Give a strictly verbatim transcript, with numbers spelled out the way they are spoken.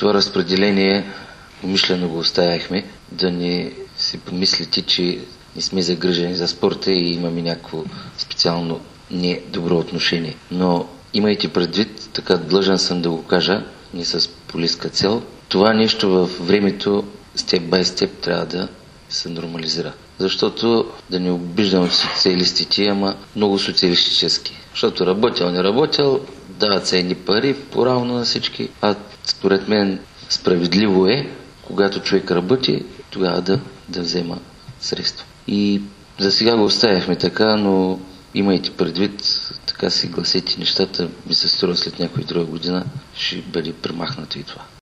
Това разпределение умишлено го оставяхме, да не си помислите, че не сме загрижени за спорта и имаме някакво специално недобро отношение. Но имайте предвид, така длъжен съм да го кажа, не с политическа цел, това нещо във времето степ бай степ трябва да се нормализира. Защото да не обиждам социалистите, ама много социалистически. Защото работил, не работил, дават се едни пари поравно на всички, а според мен справедливо е, когато човек работи, тогава да, да взема средства. И за сега го оставяхме така, но имайте предвид, така си гласете нещата, ми се струва след някоя друга година, ще бъде премахнато и това.